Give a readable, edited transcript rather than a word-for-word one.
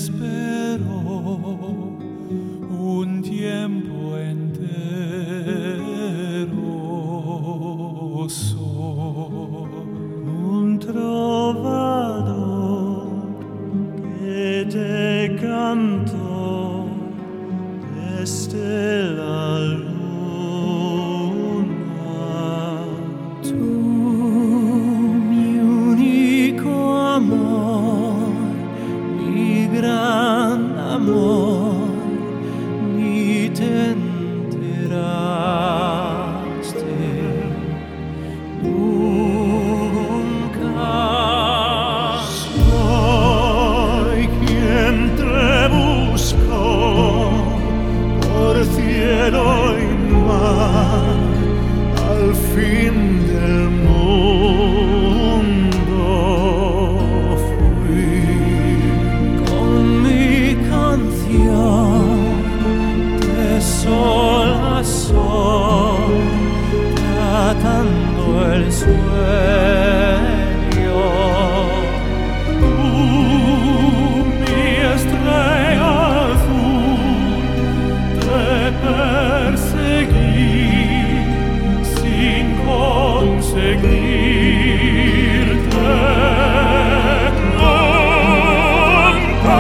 espero un tiempo entero. Soy un trovador que te canto desde la luna. Tú, mi único amor, mi gran amor, ni te enteraste nunca. Soy quien te buscó por cielo y mar al fin del mundo. Fui con mi canción de sol a sol, tratando el sueño. Tú, mi estrella azul, te perseguí sin conseguirte nunca.